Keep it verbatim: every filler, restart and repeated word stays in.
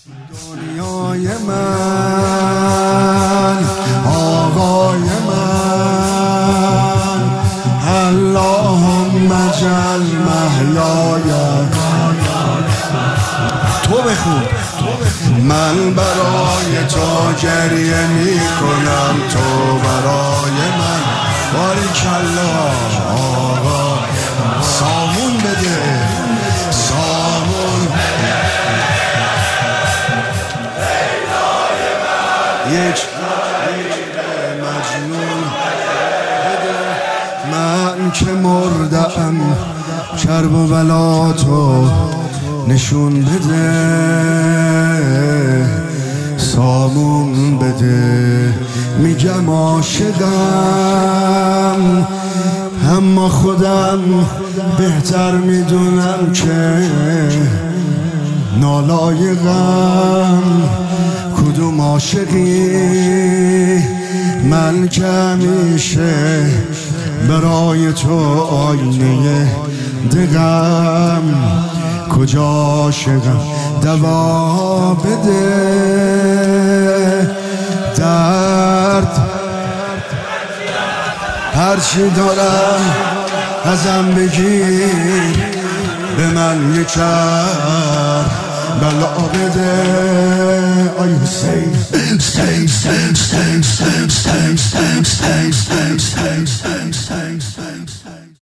دنیای من، آقای من، اللهم اجعل محیای تو بخون. من برای تو گریه می کنم، تو برای من. باریکالله آقا، سامون بده، سامون. یک مجنون بده، من که مردم، کرب و بلا تو نشون بده، سامون بده. میگم عاشقم، اما خودم بهتر میدونم که نالایقم. کدوم عاشقی من که همیشه برای تو آینه دقم. کجا عاشقم دوا بده، درد هرچی دارم ازم بگیر، به من یک بلا بده. Are you stay, stay, stay, stay, stay, stay, stay, stay, stay, stay, stay, stay, stay.